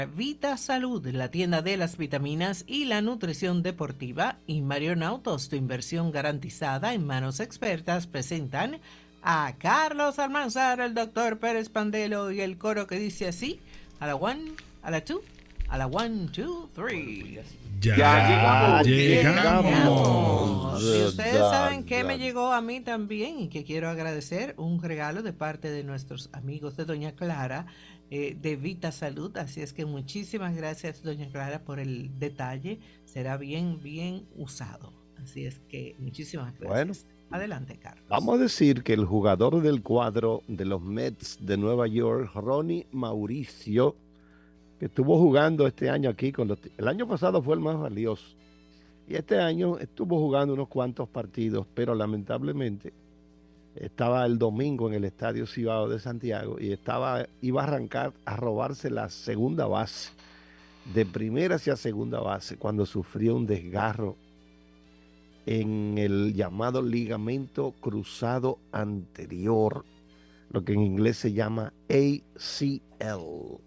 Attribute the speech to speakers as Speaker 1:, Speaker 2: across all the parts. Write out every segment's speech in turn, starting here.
Speaker 1: Vita Salud, la tienda de las vitaminas y la nutrición deportiva, y Marion Autos, tu inversión garantizada en manos expertas, presentan a Carlos Almanzar, el doctor Pérez Pandelo y el coro que dice así, a la one, a la two, a la one, two, three.
Speaker 2: Ya
Speaker 1: llegamos. Y ustedes saben que me llegó a mí también y que quiero agradecer un regalo de parte de nuestros amigos de Doña Clara, de Vita Salud. Así es que muchísimas gracias, Doña Clara, por el detalle. Será bien usado. Así es que muchísimas gracias. Bueno, adelante, Carlos.
Speaker 3: Vamos a decir que el jugador del cuadro de los Mets de Nueva York, Ronnie Mauricio, que estuvo jugando este año aquí, el año pasado fue el más valioso, y este año estuvo jugando unos cuantos partidos, pero lamentablemente estaba el domingo en el Estadio Cibao de Santiago y iba a arrancar a robarse la segunda base, de primera hacia segunda base, cuando sufrió un desgarro en el llamado ligamento cruzado anterior, lo que en inglés se llama ACL,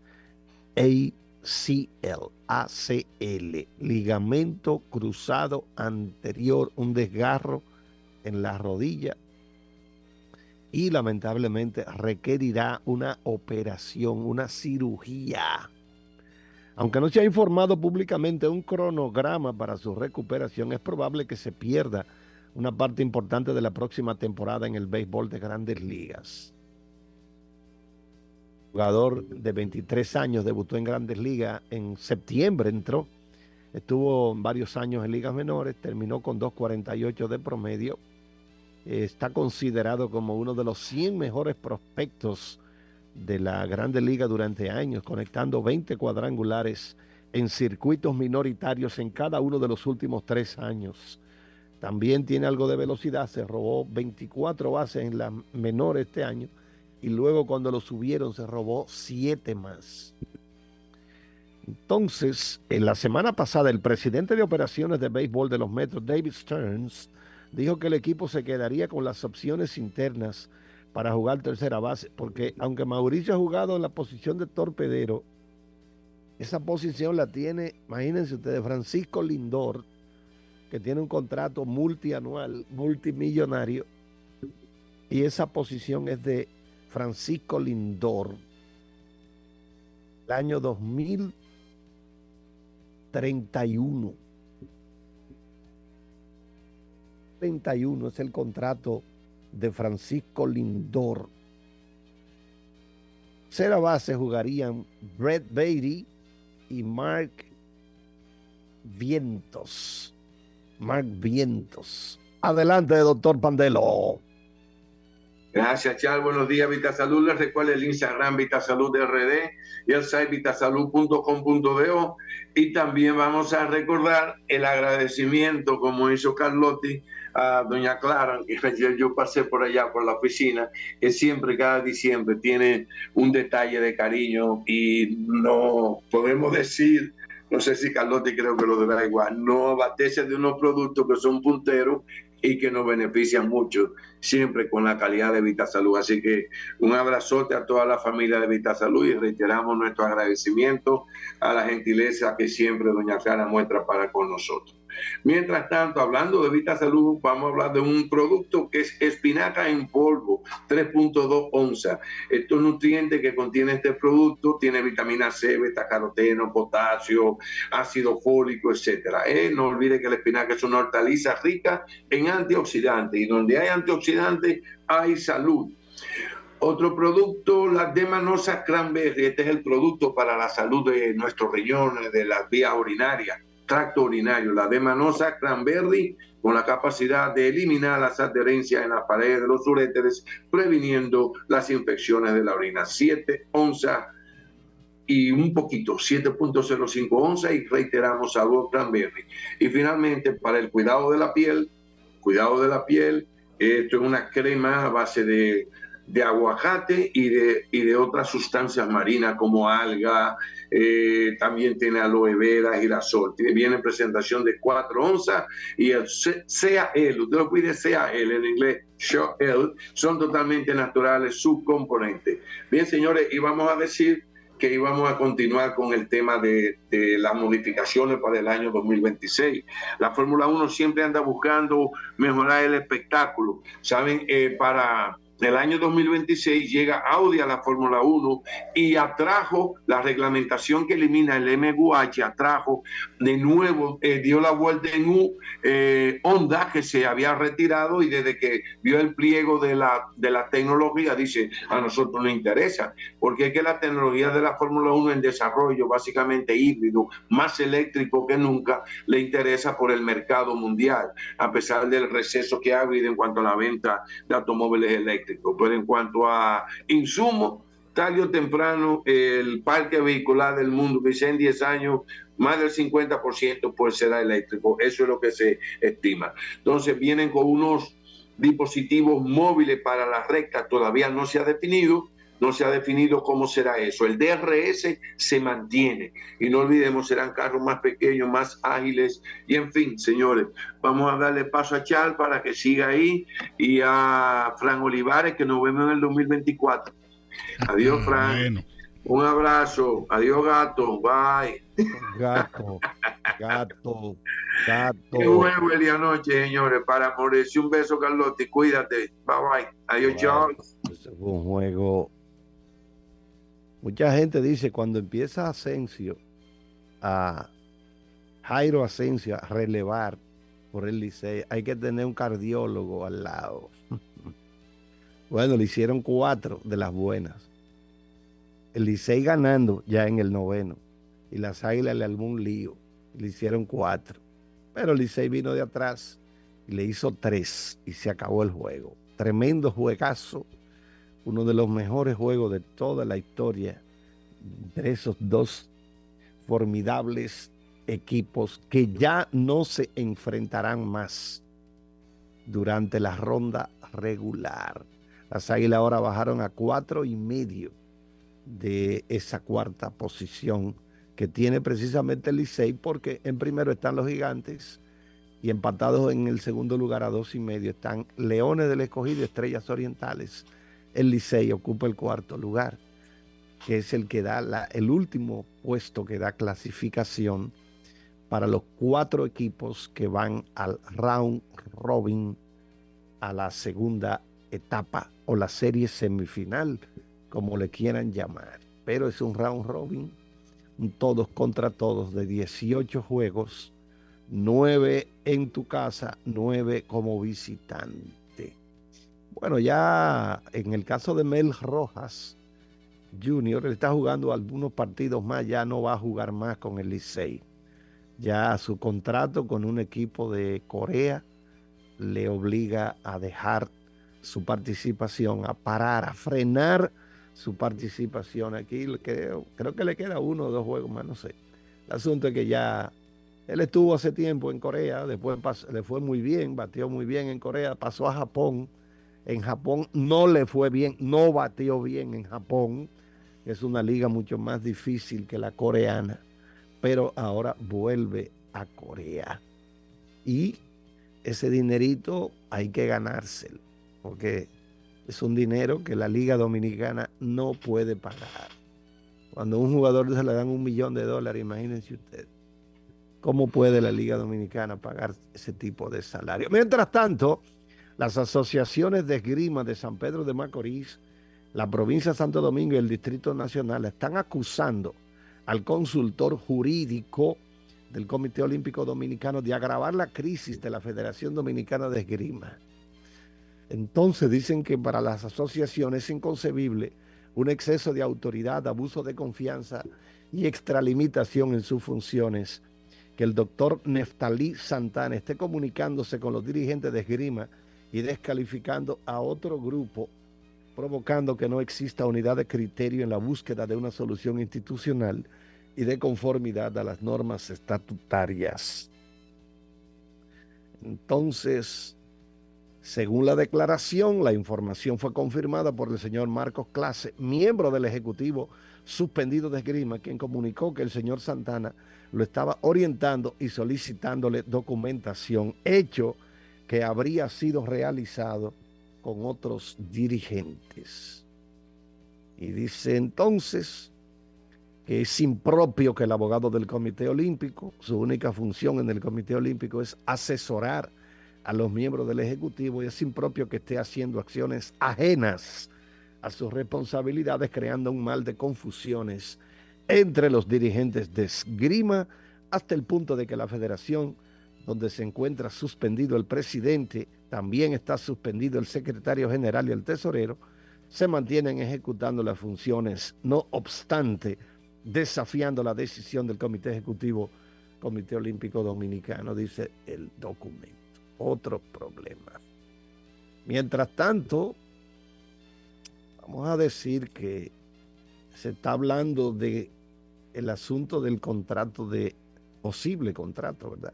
Speaker 3: ligamento cruzado anterior, un desgarro en la rodilla, y lamentablemente requerirá una operación, una cirugía. Aunque no se ha informado públicamente un cronograma para su recuperación, es probable que se pierda una parte importante de la próxima temporada en el béisbol de Grandes Ligas. Jugador de 23 años, debutó en Grandes Ligas en septiembre, estuvo varios años en ligas menores, terminó con 2.48 de promedio. Está considerado como uno de los 100 mejores prospectos de la Grandes Ligas durante años, conectando 20 cuadrangulares en circuitos minoritarios en cada uno de los últimos 3 años. También tiene algo de velocidad, se robó 24 bases en las menores este año, y luego cuando lo subieron se robó 7 más. Entonces, en la semana pasada, el presidente de operaciones de béisbol de los Metros, David Stearns, dijo que el equipo se quedaría con las opciones internas para jugar tercera base, porque aunque Mauricio ha jugado en la posición de torpedero, esa posición la tiene, imagínense ustedes, Francisco Lindor, que tiene un contrato multianual, multimillonario, y esa posición es de Francisco Lindor. El año 2031. 31 es el contrato de Francisco Lindor. Tercera base jugarían Brett Baty y Mark Vientos. Adelante, doctor Pandelo.
Speaker 2: Gracias, Charles. Buenos días, VitaSalud. Les recuerdo el Instagram VitaSalud RD y el site vitasalud.com.do. Y también vamos a recordar el agradecimiento, como hizo Carlotti, a doña Clara, que ayer yo pasé por allá por la oficina, que siempre, cada diciembre, tiene un detalle de cariño, y no podemos decir, no sé si Carlotti creo que lo deberá igual, no abastecerse de unos productos que son punteros y que nos benefician mucho, siempre con la calidad de VitaSalud. Así que un abrazote a toda la familia de VitaSalud y reiteramos nuestro agradecimiento a la gentileza que siempre doña Clara muestra para con nosotros. Mientras tanto, hablando de VitaSalud, vamos a hablar de un producto que es espinaca en polvo, 3.2 onzas. Estos nutrientes que contiene este producto tiene vitamina C, betacaroteno, potasio, ácido fólico, etcétera. No olvide que la espinaca es una hortaliza rica en antioxidantes, y donde hay antioxidantes hay salud. Otro producto, la Demanosa Cranberry. Este es el producto para la salud de nuestros riñones, de las vías urinarias, tracto urinario. La Demanosa Cranberry, con la capacidad de eliminar las adherencias en las paredes de los uréteres, previniendo las infecciones de la orina. 7 onzas y un poquito, 7.05 onzas, y reiteramos, sabor Cranberry. Y finalmente, para el cuidado de la piel, esto es una crema a base de aguacate y de otras sustancias marinas como alga, también tiene aloe vera, girasol. Viene en presentación de 4 onzas, y el CAL, usted lo pide CAL en inglés, son totalmente naturales sus componentes. Bien, señores, y vamos a decir que íbamos a continuar con el tema de las modificaciones para el año 2026. La Fórmula 1 siempre anda buscando mejorar el espectáculo. Saben, para el año 2026 llega Audi a la Fórmula 1 y atrajo la reglamentación que elimina el MGUH, atrajo de nuevo, dio la vuelta en U, Honda, que se había retirado, y desde que vio el pliego de la tecnología dice, a nosotros nos interesa, porque es que la tecnología de la Fórmula 1 en desarrollo, básicamente híbrido, más eléctrico que nunca, le interesa por el mercado mundial, a pesar del receso que ha habido en cuanto a la venta de automóviles eléctricos. Pero en cuanto a insumos, tarde o temprano el parque vehicular del mundo, que sea en 10 años, más del 50% pues será eléctrico. Eso es lo que se estima. Entonces vienen con unos dispositivos móviles para la recta, todavía no se ha definido. No se ha definido cómo será eso. El DRS se mantiene. Y no olvidemos, serán carros más pequeños, más ágiles. Y en fin, señores, vamos a darle paso a Charles para que siga ahí. Y a Fran Olivares, que nos vemos en el 2024. Adiós, Fran. Bueno. Un abrazo. Adiós, gato. Bye.
Speaker 3: Gato. Gato.
Speaker 2: Qué juego el día anoche, señores. Para morirse, un beso, Carlotti. Cuídate. Bye, bye. Adiós, Charles.
Speaker 3: Ese fue un juego. Mucha gente dice, cuando empieza Jairo Asensio a relevar por el Licey, hay que tener un cardiólogo al lado. Bueno, le hicieron 4 de las buenas. El Licey ganando ya en el 9º. Y las Águilas le armó un lío. Le hicieron 4. Pero el Licey vino de atrás y le hizo 3 y se acabó el juego. Tremendo juegazo. Uno de los mejores juegos de toda la historia de esos dos formidables equipos que ya no se enfrentarán más durante la ronda regular. Las Águilas ahora bajaron a 4.5 de esa 4ª posición que tiene precisamente el Licey, porque en primero están los Gigantes y empatados en el segundo lugar a 2.5 están Leones del Escogido y Estrellas Orientales. El Licey ocupa el 4º lugar, que es el que da el último puesto que da clasificación para los 4 equipos que van al round robin, a la segunda etapa o la serie semifinal, como le quieran llamar. Pero es un round robin, un todos contra todos de 18 juegos, 9 en tu casa, 9 como visitante. Bueno, ya en el caso de Mel Rojas Jr., él está jugando algunos partidos más, ya no va a jugar más con el Licey. Ya su contrato con un equipo de Corea le obliga a dejar su participación, a parar, a frenar su participación aquí. Creo que le queda 1 o 2 juegos más, no sé. El asunto es que ya él estuvo hace tiempo en Corea, después le fue muy bien, batió muy bien en Corea, pasó a Japón. En Japón no le fue bien, no batió bien en Japón. Es una liga mucho más difícil que la coreana, pero ahora vuelve a Corea. Y ese dinerito hay que ganárselo, porque es un dinero que la Liga Dominicana no puede pagar. Cuando a un jugador se le dan $1 millón, imagínense usted, ¿cómo puede la Liga Dominicana pagar ese tipo de salario? Mientras tanto, las asociaciones de esgrima de San Pedro de Macorís, la provincia de Santo Domingo y el Distrito Nacional están acusando al consultor jurídico del Comité Olímpico Dominicano de agravar la crisis de la Federación Dominicana de Esgrima. Entonces dicen que para las asociaciones es inconcebible un exceso de autoridad, abuso de confianza y extralimitación en sus funciones, que el doctor Neftalí Santana esté comunicándose con los dirigentes de esgrima y descalificando a otro grupo, provocando que no exista unidad de criterio en la búsqueda de una solución institucional y de conformidad a las normas estatutarias. Entonces, según la declaración, la información fue confirmada por el señor Marcos Clase, miembro del Ejecutivo suspendido de esgrima, quien comunicó que el señor Santana lo estaba orientando y solicitándole documentación, hecho que habría sido realizado con otros dirigentes. Y dice entonces, que es impropio que el abogado del Comité Olímpico, su única función en el Comité Olímpico es asesorar a los miembros del Ejecutivo, y es impropio que esté haciendo acciones ajenas a sus responsabilidades, creando un mal de confusiones entre los dirigentes de esgrima, hasta el punto de que la federación, donde se encuentra suspendido el presidente, también está suspendido el secretario general y el tesorero, se mantienen ejecutando las funciones, no obstante, desafiando la decisión del Comité Ejecutivo, Comité Olímpico Dominicano, dice el documento. Otro problema. Mientras tanto, vamos a decir que se está hablando de el asunto del contrato, de posible contrato, ¿verdad?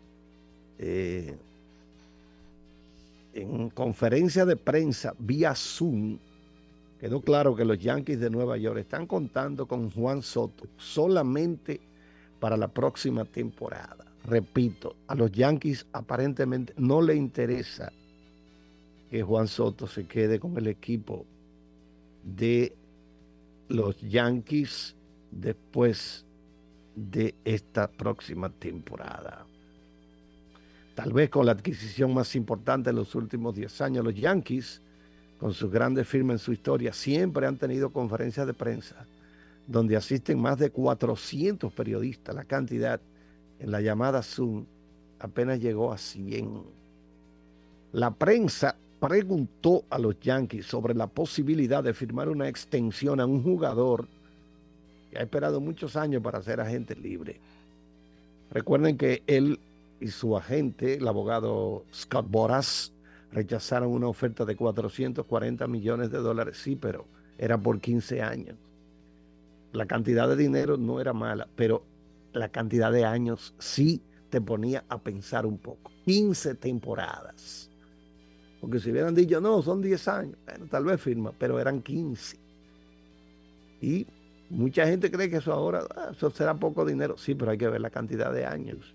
Speaker 3: En conferencia de prensa vía Zoom, quedó claro que los Yankees de Nueva York están contando con Juan Soto solamente para la próxima temporada. Repito, a los Yankees aparentemente no le interesa que Juan Soto se quede con el equipo de los Yankees después de esta próxima temporada. Tal vez con la adquisición más importante de los últimos 10 años, los Yankees, con sus grandes firmas en su historia, siempre han tenido conferencias de prensa donde asisten más de 400 periodistas. La cantidad en la llamada Zoom apenas llegó a 100. La prensa preguntó a los Yankees sobre la posibilidad de firmar una extensión a un jugador que ha esperado muchos años para ser agente libre. Recuerden que él y su agente, el abogado Scott Boras, rechazaron una oferta de $440 millones. Sí, pero era por 15 años. La cantidad de dinero no era mala, pero la cantidad de años sí te ponía a pensar un poco. 15 temporadas. Porque si hubieran dicho, no, son 10 años, bueno, tal vez firma, pero eran 15. Y mucha gente cree que eso ahora, eso será poco dinero. Sí, pero hay que ver la cantidad de años.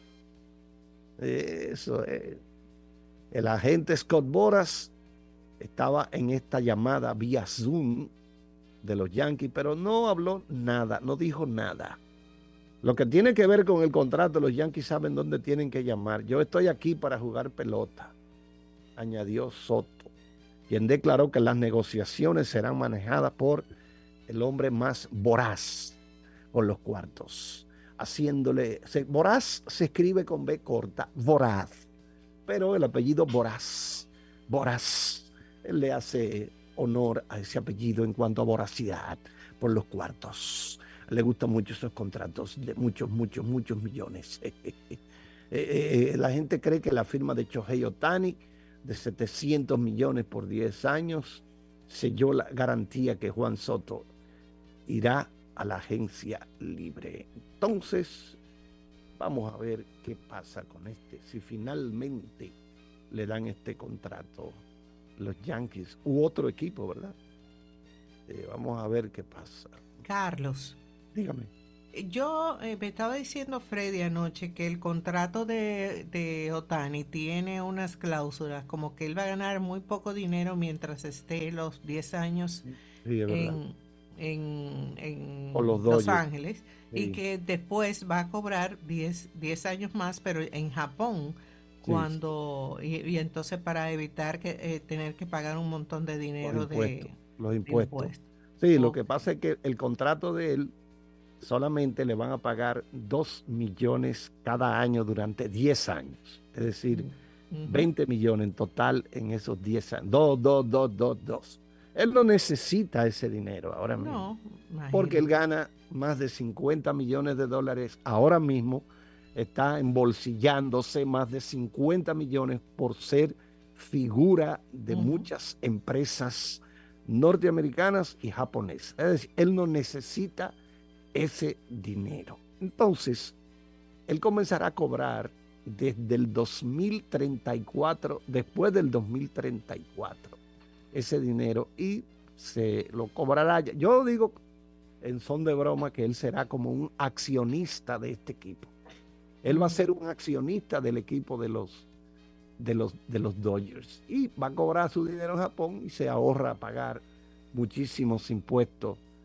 Speaker 3: Eso es. El agente Scott Boras estaba en esta llamada vía Zoom de los Yankees, pero no habló nada, no dijo nada. Lo que tiene que ver con el contrato, los Yankees saben dónde tienen que llamar. Yo estoy aquí para jugar pelota, añadió Soto, quien declaró que las negociaciones serán manejadas por el hombre más voraz con los cuartos. Voraz se escribe con B corta, voraz, pero el apellido Boras, él le hace honor a ese apellido en cuanto a voracidad por los cuartos. Le gustan mucho esos contratos de muchos millones. La gente cree que la firma de Shohei Ohtani de 700 millones por 10 años selló la garantía que Juan Soto irá a la agencia libre. Entonces, vamos a ver qué pasa con si finalmente le dan este contrato los Yankees u otro equipo, ¿verdad? Vamos a ver qué pasa.
Speaker 1: Carlos.
Speaker 3: Dígame.
Speaker 1: Yo me estaba diciendo Freddy anoche que el contrato de Ohtani tiene unas cláusulas como que él va a ganar muy poco dinero mientras esté los 10 años
Speaker 3: sí,
Speaker 1: en
Speaker 3: Los
Speaker 1: Ángeles,
Speaker 3: sí.
Speaker 1: Y que después va a cobrar 10 años más, pero en Japón, cuando sí. Y entonces para evitar que tener que pagar un montón de dinero
Speaker 3: los impuestos. Sí,
Speaker 1: okay.
Speaker 3: Lo que pasa es que el contrato de él solamente le van a pagar 2 millones cada año durante 10 años. Es decir, 20 millones en total en esos 10 años. 2. Él no necesita ese dinero ahora mismo. No, porque él gana más de $50 millones ahora mismo. Está embolsillándose más de 50 millones por ser figura de muchas empresas norteamericanas y japonesas. Es decir, él no necesita ese dinero. Entonces, él comenzará a cobrar desde el 2034, después del 2034, ese dinero, y se lo cobrará. Yo digo en son de broma que él será como un accionista de este equipo. Él va a ser un accionista del equipo de los Dodgers y va a cobrar su dinero en Japón y se ahorra pagar muchísimos impuestos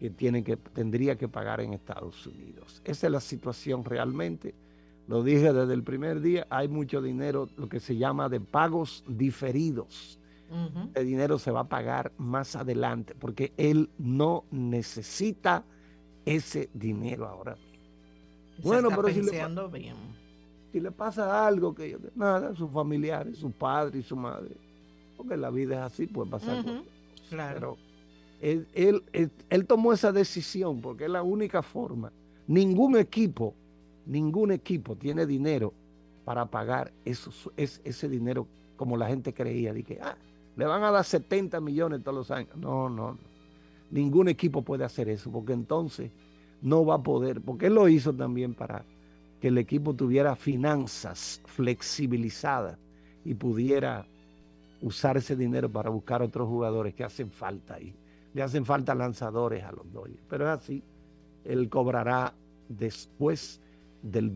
Speaker 3: que tendría que pagar en Estados Unidos. Esa es la situación realmente. Lo dije desde el primer día, hay mucho dinero, lo que se llama de pagos diferidos. El dinero se va a pagar más adelante porque él no necesita ese dinero ahora mismo.
Speaker 1: Bueno, pero
Speaker 3: si le pasa algo, nada, sus familiares, su padre y su madre, porque la vida es así, puede pasar cosas.
Speaker 1: Claro.
Speaker 3: Pero él tomó esa decisión porque es la única forma. Ningún equipo tiene dinero para pagar ese dinero como la gente creía, de que le van a dar 70 millones todos los años. No. Ningún equipo puede hacer eso, porque entonces no va a poder, porque él lo hizo también para que el equipo tuviera finanzas flexibilizadas y pudiera usar ese dinero para buscar otros jugadores que hacen falta ahí. Le hacen falta lanzadores a los Dodgers, pero es así. Él cobrará después del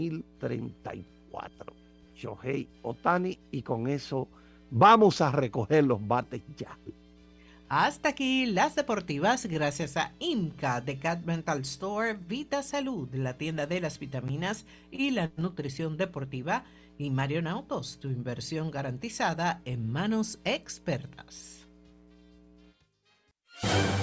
Speaker 3: 2034. Shohei Ohtani, y con eso vamos a recoger los bates ya.
Speaker 1: Hasta aquí las deportivas, gracias a IMCA de Cat Mental Store, Vita Salud, la tienda de las vitaminas y la nutrición deportiva, y Marion Autos, tu inversión garantizada en manos expertas.